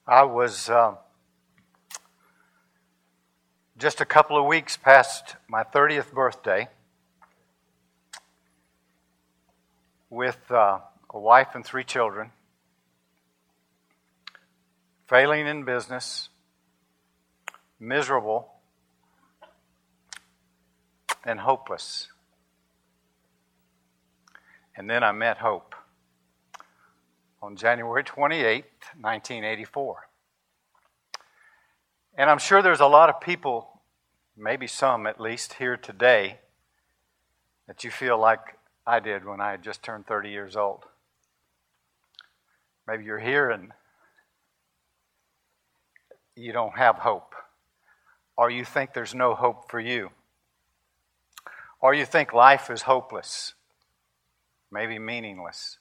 I was just a couple of weeks past my 30th birthday with a wife and 3 children, failing in business, miserable, and hopeless. And then I met hope on January 28th, 1984. And I'm sure there's a lot of people, maybe some at least, here today that you feel like I did when I had just turned 30 years old. Maybe you're here and you don't have hope. Or you think there's no hope for you. Or you think life is hopeless, maybe meaningless.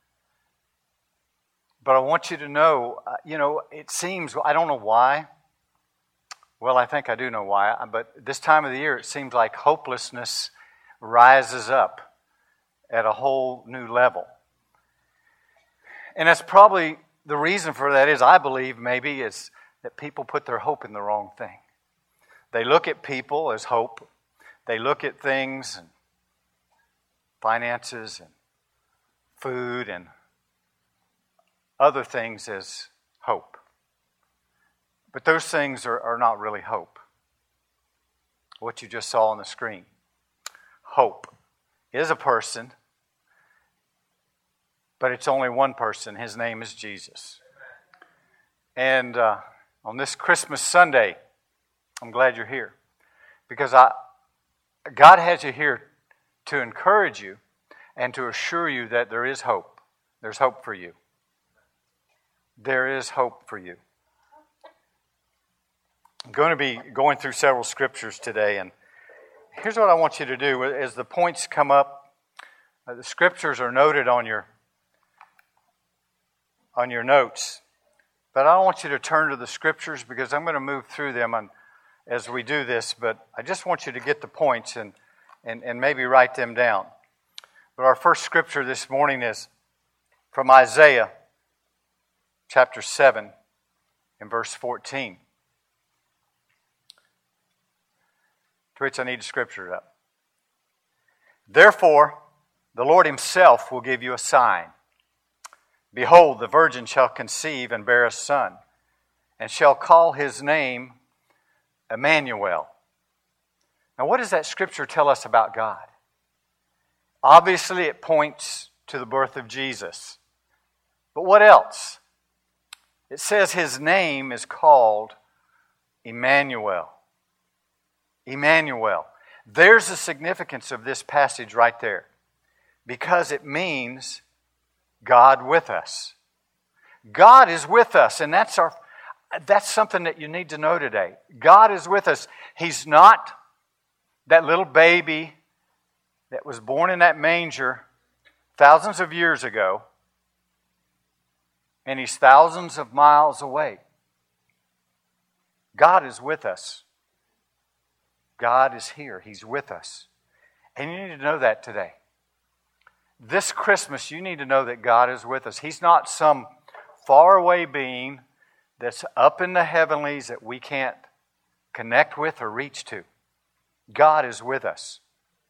But I want you to know, it seems, I don't know why. Well, I think I do know why. But this time of the year, it seems like hopelessness rises up at a whole new level. And that's probably the reason for that is, I believe, maybe, is that people put their hope in the wrong thing. They look at people as hope. They look at things and finances and food and other things as hope. But those things are not really hope. What you just saw on the screen. Hope is a person, but it's only one person. His name is Jesus. And on this Christmas Sunday, I'm glad you're here. Because God has you here to encourage you and to assure you that there is hope. There's hope for you. There is hope for you. I'm going to be going through several scriptures today, and here's what I want you to do. As the points come up, the scriptures are noted on your notes, but I don't want you to turn to the scriptures because I'm going to move through them as we do this, but I just want you to get the points and maybe write them down. But our first scripture this morning is from Isaiah chapter 7 and verse 14. To which I need the scripture up. Therefore, the Lord himself will give you a sign. Behold, the virgin shall conceive and bear a son, and shall call his name Emmanuel. Now, what does that scripture tell us about God? Obviously, it points to the birth of Jesus. But what else? It says his name is called Emmanuel. Emmanuel. There's the significance of this passage right there. Because it means God with us. God is with us, and that's something that you need to know today. God is with us. He's not that little baby that was born in that manger thousands of years ago, and he's thousands of miles away. God is with us. God is here. He's with us. And you need to know that today. This Christmas, you need to know that God is with us. He's not some faraway being that's up in the heavenlies that we can't connect with or reach to. God is with us.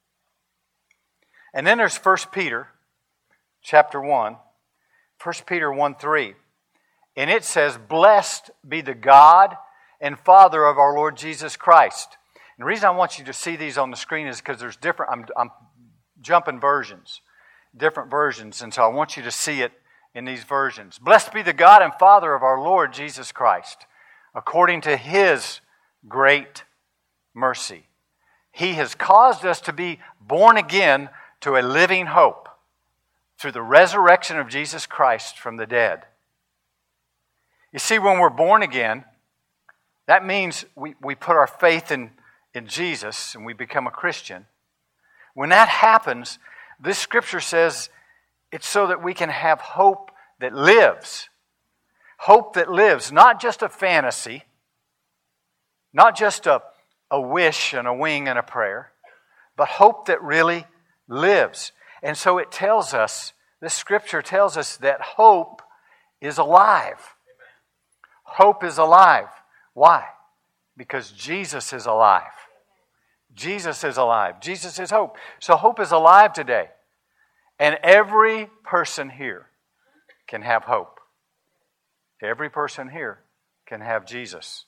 And then there's 1 Peter chapter 1. 1 Peter 1:3. And it says, blessed be the God and Father of our Lord Jesus Christ. And the reason I want you to see these on the screen is because there's different, I'm jumping versions, different versions, and so I want you to see it in these versions. Blessed be the God and Father of our Lord Jesus Christ, according to his great mercy. He has caused us to be born again to a living hope through the resurrection of Jesus Christ from the dead. You see, when we're born again, that means we put our faith in Jesus and we become a Christian. When that happens, this scripture says it's so that we can have hope that lives. Hope that lives, not just a fantasy, not just a wish and a wing and a prayer, but hope that really lives. And so it tells us, this scripture tells us that hope is alive. Hope is alive. Why? Because Jesus is alive. Jesus is alive. Jesus is hope. So hope is alive today. And every person here can have hope. Every person here can have Jesus.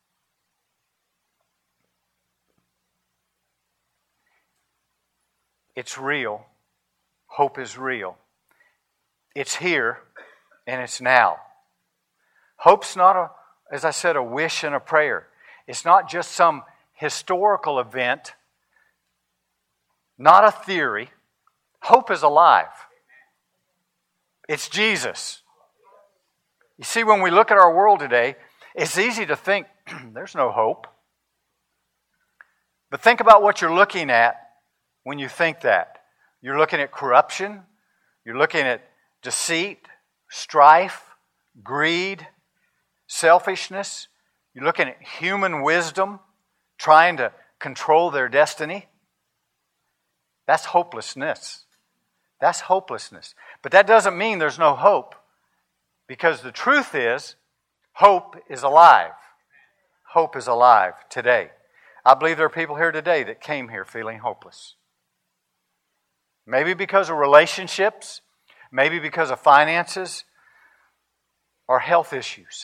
It's real. Hope is real. It's here and it's now. Hope's not, as I said, a wish and a prayer. It's not just some historical event, not a theory. Hope is alive. It's Jesus. You see, when we look at our world today, it's easy to think there's no hope. But think about what you're looking at when you think that. You're looking at corruption. You're looking at deceit, strife, greed, selfishness. You're looking at human wisdom trying to control their destiny. That's hopelessness. That's hopelessness. But that doesn't mean there's no hope. Because the truth is, hope is alive. Hope is alive today. I believe there are people here today that came here feeling hopeless. Maybe because of relationships, maybe because of finances, or health issues.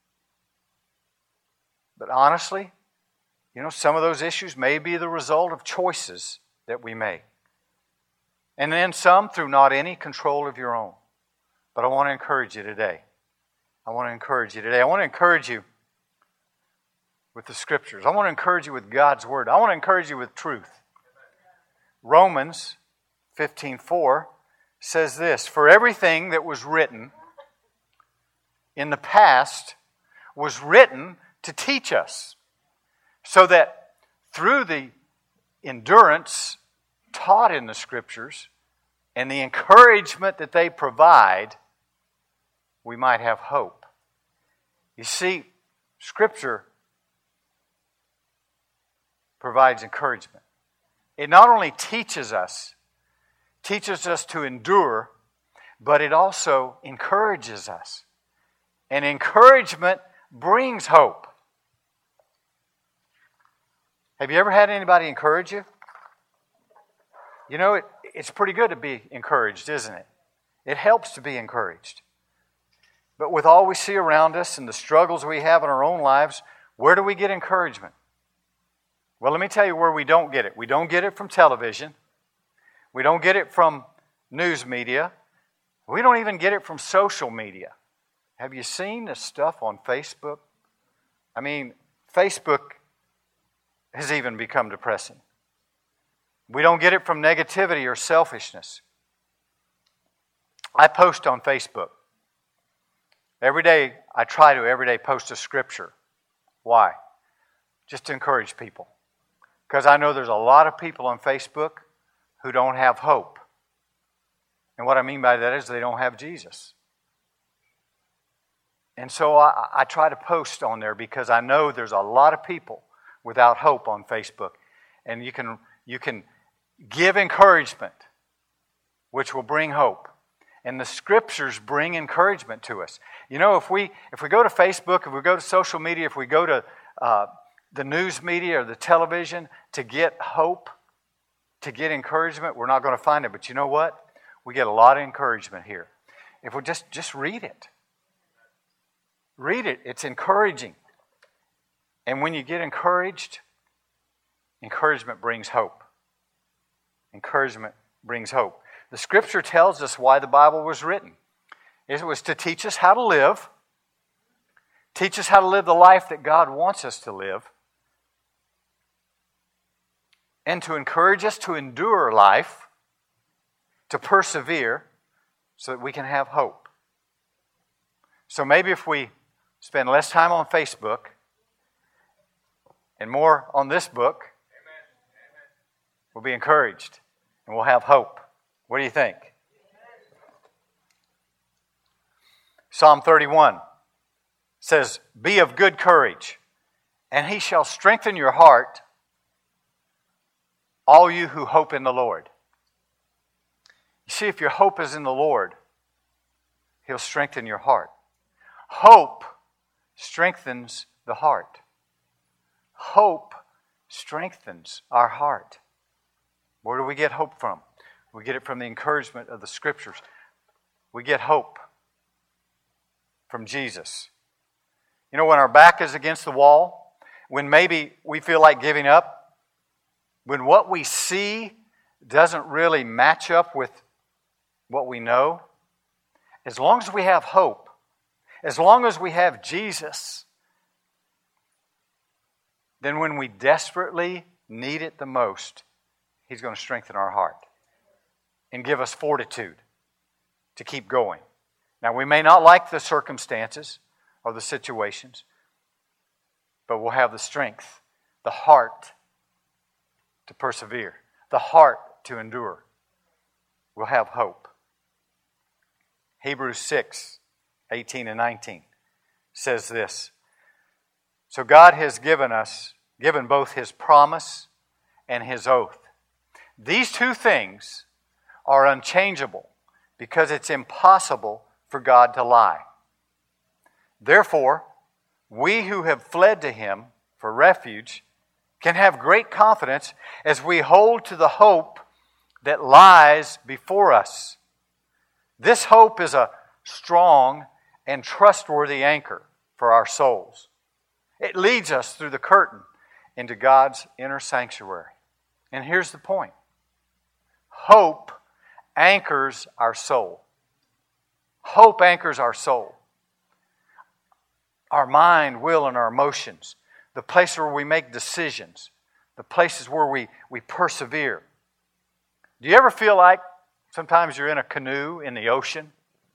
But honestly, some of those issues may be the result of choices that we make. And then some through not any control of your own. But I want to encourage you today. I want to encourage you with the Scriptures. I want to encourage you with God's Word. I want to encourage you with truth. Romans 15:4 says this, "For everything that was written in the past was written to teach us, so that through the endurance taught in the Scriptures and the encouragement that they provide, we might have hope." You see, Scripture provides encouragement. It not only teaches us to endure, but it also encourages us. And encouragement brings hope. Have you ever had anybody encourage you? It's pretty good to be encouraged, isn't it? It helps to be encouraged. But with all we see around us and the struggles we have in our own lives, where do we get encouragement? Well, let me tell you where we don't get it. We don't get it from television. We don't get it from news media. We don't even get it from social media. Have you seen the stuff on Facebook? I mean, Facebook has even become depressing. We don't get it from negativity or selfishness. I post on Facebook. Every day post a scripture. Why? Just to encourage people. Because I know there's a lot of people on Facebook who don't have hope. And what I mean by that is they don't have Jesus. And so I try to post on there because I know there's a lot of people without hope on Facebook. And you can give encouragement, which will bring hope. And the Scriptures bring encouragement to us. If we go to Facebook, if we go to social media, if we go to the news media or the television to get hope, to get encouragement, we're not going to find it. But you know what? We get a lot of encouragement here. If we just read it. Read it. It's encouraging. And when you get encouraged, encouragement brings hope. Encouragement brings hope. The Scripture tells us why the Bible was written. It was to teach us how to live. Teach us how to live the life that God wants us to live. And to encourage us to endure life, to persevere, so that we can have hope. So maybe if we spend less time on Facebook and more on this book, we'll be encouraged and we'll have hope. What do you think? Psalm 31 says, "Be of good courage, and He shall strengthen your heart, all you who hope in the Lord." You see, if your hope is in the Lord, He'll strengthen your heart. Hope strengthens the heart. Hope strengthens our heart. Where do we get hope from? We get it from the encouragement of the Scriptures. We get hope from Jesus. You know, when our back is against the wall, when maybe we feel like giving up, when what we see doesn't really match up with what we know, as long as we have hope, as long as we have Jesus, then when we desperately need it the most, He's going to strengthen our heart and give us fortitude to keep going. Now, we may not like the circumstances or the situations, but we'll have the strength, the heart to persevere, the heart to endure. We'll have hope. Hebrews 6:18 and 19 says this. So God has given both His promise and His oath. These two things are unchangeable because it's impossible for God to lie. Therefore, we who have fled to Him for refuge can have great confidence as we hold to the hope that lies before us. This hope is a strong and trustworthy anchor for our souls. It leads us through the curtain into God's inner sanctuary. And here's the point. Hope anchors our soul. Hope anchors our soul. Our mind, will, and our emotions. The place where we make decisions. The places where we persevere. Do you ever feel like sometimes you're in a canoe in the ocean?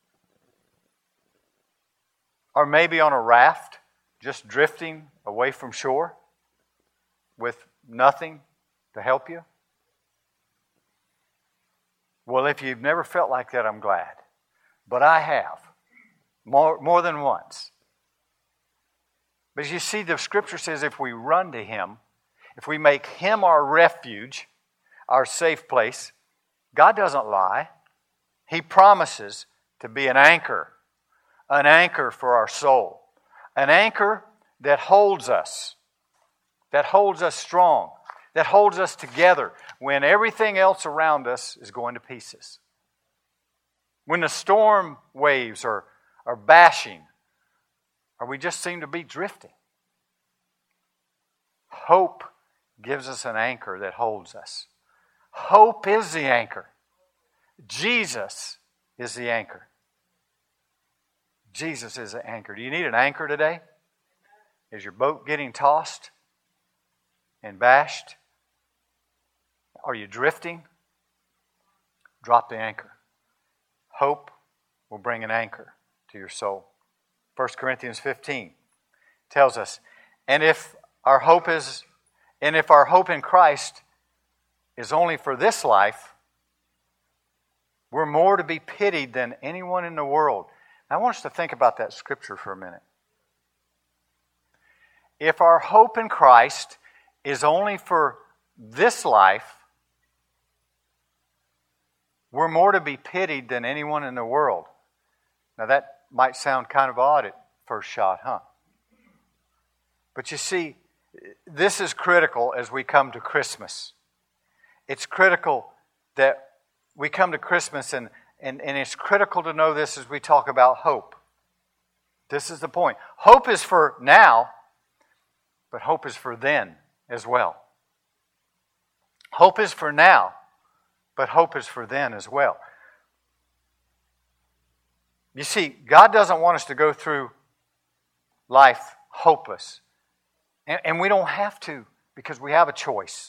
Or maybe on a raft, just drifting away from shore with nothing to help you? Well, if you've never felt like that, I'm glad. But I have. More than once. But you see, the Scripture says if we run to Him, if we make Him our refuge, our safe place, God doesn't lie. He promises to be an anchor for our soul, an anchor that holds us strong, that holds us together when everything else around us is going to pieces. When the storm waves are bashing, or we just seem to be drifting. Hope gives us an anchor that holds us. Hope is the anchor. Jesus is the anchor. Jesus is the anchor. Do you need an anchor today? Is your boat getting tossed and bashed? Are you drifting? Drop the anchor. Hope will bring an anchor to your soul. 1 Corinthians 15 tells us, and if our hope in Christ is only for this life, we're more to be pitied than anyone in the world. Now, I want us to think about that scripture for a minute. If our hope in Christ is only for this life, we're more to be pitied than anyone in the world. Now, that might sound kind of odd at first shot, huh? But you see, this is critical as we come to Christmas. It's critical that we come to Christmas, and it's critical to know this as we talk about hope. This is the point. Hope is for now, but hope is for then as well. Hope is for now, but hope is for then as well. You see, God doesn't want us to go through life hopeless. And we don't have to, because we have a choice.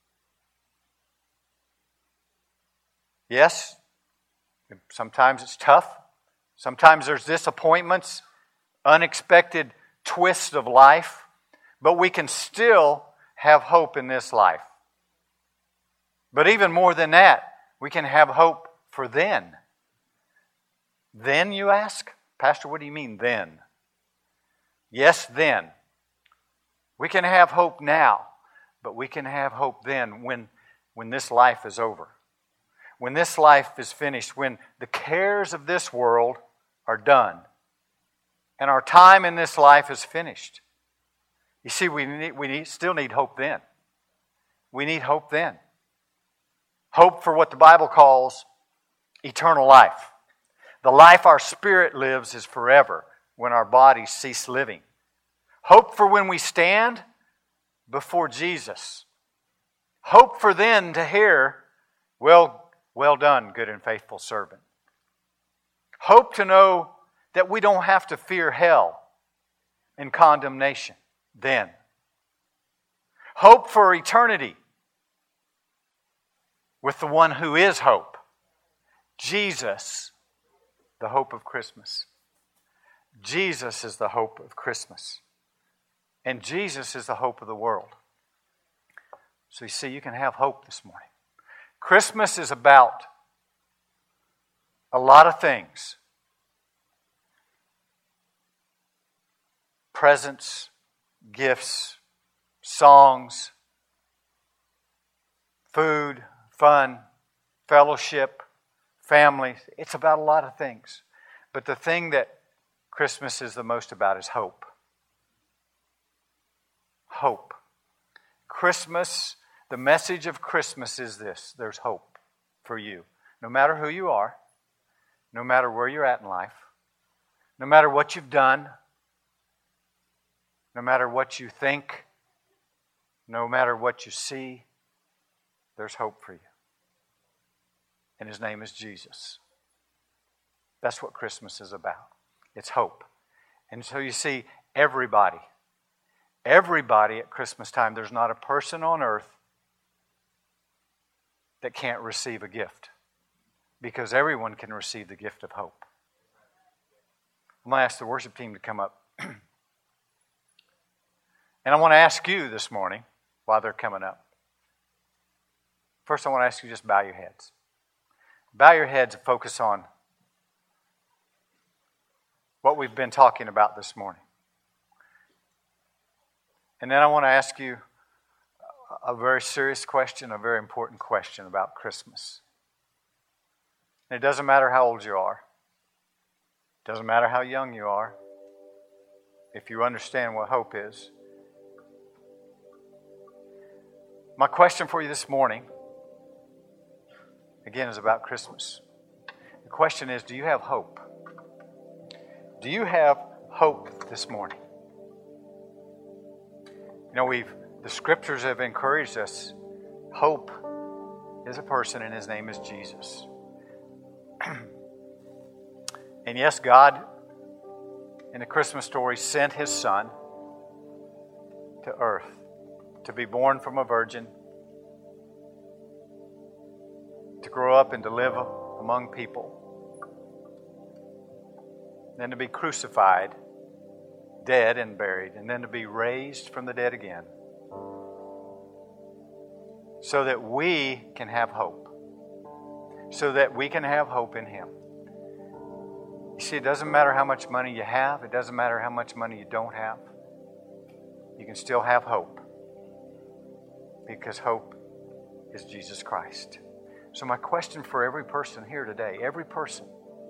Yes, sometimes it's tough. Sometimes there's disappointments, unexpected twists of life. But we can still have hope in this life. But even more than that, we can have hope for then. Then, you ask? Pastor, what do you mean then? Yes, then. We can have hope now, but we can have hope then when this life is over. When this life is finished, when the cares of this world are done. and our time in this life is finished. You see, still need hope then. We need hope then. Hope for what the Bible calls eternal life. The life our spirit lives is forever when our bodies cease living. Hope for when we stand before Jesus. Hope for then to hear, well done, good and faithful servant. Hope to know that we don't have to fear hell and condemnation then. Hope for eternity with the one who is hope. Jesus, the hope of Christmas. Jesus is the hope of Christmas. And Jesus is the hope of the world. So you see, you can have hope this morning. Christmas is about a lot of things. Presents, gifts, songs, food, fun, fellowship, family. It's about a lot of things. But the thing that Christmas is the most about is hope. Hope. Christmas, the message of Christmas is this: there's hope for you. No matter who you are, no matter where you're at in life, no matter what you've done, no matter what you think, no matter what you see, there's hope for you. And His name is Jesus. That's what Christmas is about. It's hope. And so you see, everybody at Christmas time, there's not a person on earth that can't receive a gift, because everyone can receive the gift of hope. I'm going to ask the worship team to come up. And I want to ask you this morning, while they're coming up. First, I want to ask you just bow your heads. Bow your heads and focus on what we've been talking about this morning. And then I want to ask you a very serious question, a very important question about Christmas. And it doesn't matter how old you are. It doesn't matter how young you are. If you understand what hope is. My question for you this morning, again, is about Christmas. The question is, do you have hope? Do you have hope this morning? You know, the Scriptures have encouraged us. Hope is a person, and His name is Jesus. And yes, God, in the Christmas story, sent His Son to earth to be born from a virgin, to grow up and to live among people, then to be crucified, dead and buried, and then to be raised from the dead again, so that we can have hope, so that we can have hope in Him. You see, it doesn't matter how much money you have, it doesn't matter how much money you don't have, you can still have hope, because hope is Jesus Christ. So my question for every person here today, every person,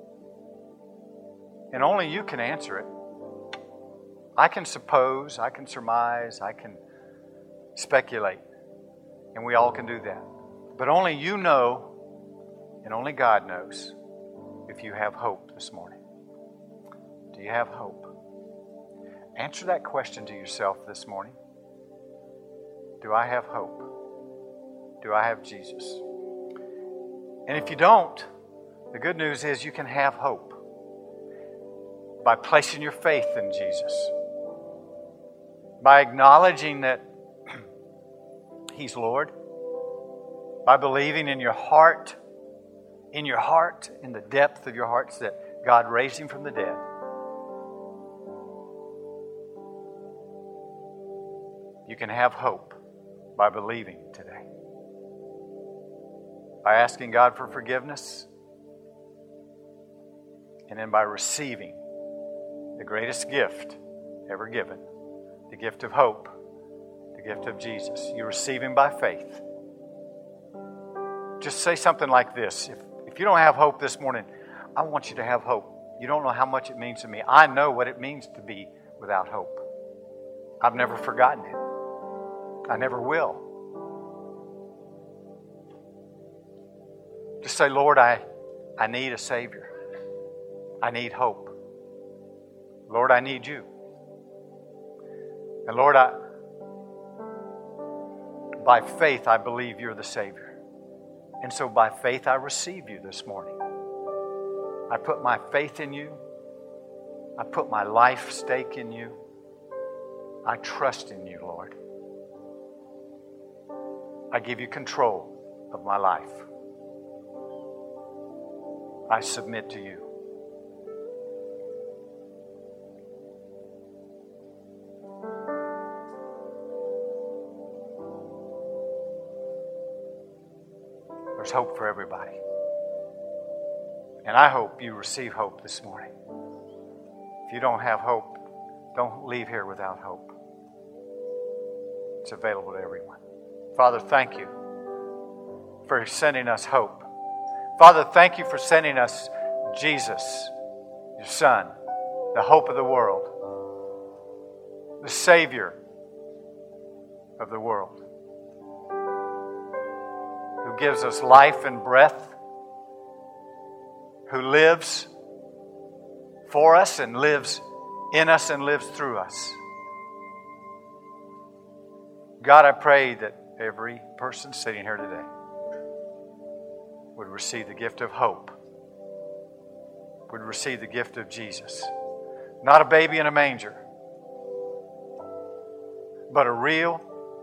and only you can answer it. I can suppose, I can surmise, I can speculate, and we all can do that. But only you know, and only God knows, if you have hope this morning. Do you have hope? Answer that question to yourself this morning. Do I have hope? Do I have Jesus? And if you don't, the good news is you can have hope by placing your faith in Jesus, by acknowledging that He's Lord, by believing in your heart, in the depth of your hearts, that God raised Him from the dead. You can have hope by believing today. By asking God for forgiveness, and then by receiving the greatest gift ever given, the gift of hope, the gift of Jesus. You receive Him by faith. Just say something like this. If you don't have hope this morning, I want you to have hope. You don't know how much it means to me. I know what it means to be without hope. I've never forgotten it. I never will. Just say, Lord, I need a Savior. I need hope. Lord, I need you. And Lord, by faith, I believe you're the Savior. And so by faith, I receive you this morning. I put my faith in you. I put my life stake in you. I trust in you, Lord. I give you control of my life. I submit to you. There's hope for everybody. And I hope you receive hope this morning. If you don't have hope, don't leave here without hope. It's available to everyone. Father, thank you for sending us hope. Father, thank you for sending us Jesus, your Son, the hope of the world, the Savior of the world, who gives us life and breath, who lives for us and lives in us and lives through us. God, I pray that every person sitting here today would receive the gift of hope, would receive the gift of Jesus. Not a baby in a manger, but a real,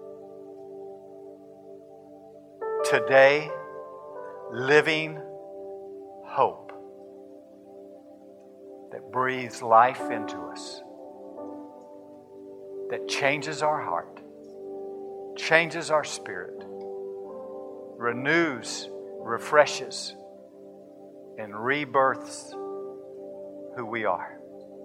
today, living hope that breathes life into us, that changes our heart, changes our spirit, renews, refreshes, and rebirths who we are.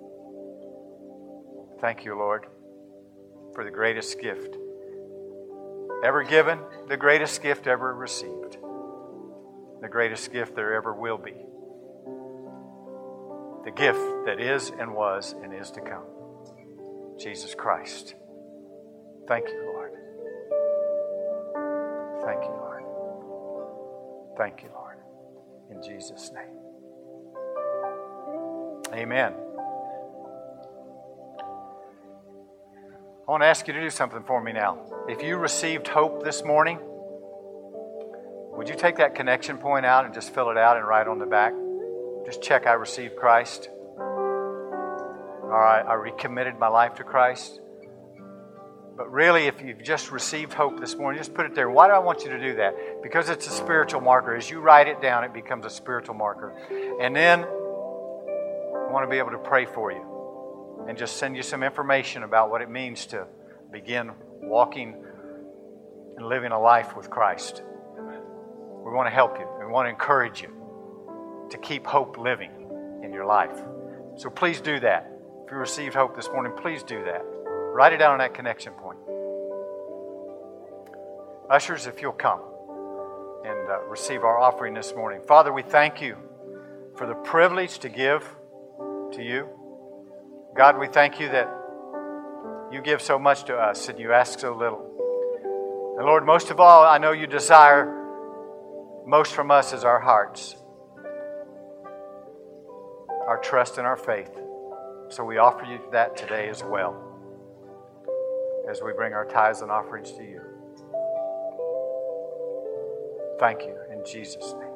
Thank you, Lord, for the greatest gift ever given, the greatest gift ever received, the greatest gift there ever will be, the gift that is and was and is to come, Jesus Christ. Thank you, Lord. Thank you, Lord. Thank you, Lord. In Jesus' name. Amen. I want to ask you to do something for me now. If you received hope this morning, would you take that connection point out and just fill it out and write on the back? Just check, I received Christ. All right, I recommitted my life to Christ. But really, if you've just received hope this morning, just put it there. Why do I want you to do that? Because it's a spiritual marker. As you write it down, it becomes a spiritual marker. And then I want to be able to pray for you and just send you some information about what it means to begin walking and living a life with Christ. We want to help you. We want to encourage you to keep hope living in your life. So please do that. If you received hope this morning, please do that. Write it down on that connection point. Ushers, if you'll come and receive our offering this morning. Father, we thank you for the privilege to give to you. God, we thank you that you give so much to us and you ask so little. And Lord, most of all, I know you desire most from us is our hearts, our trust and our faith. So we offer you that today as well, as we bring our tithes and offerings to you. Thank you in Jesus' name.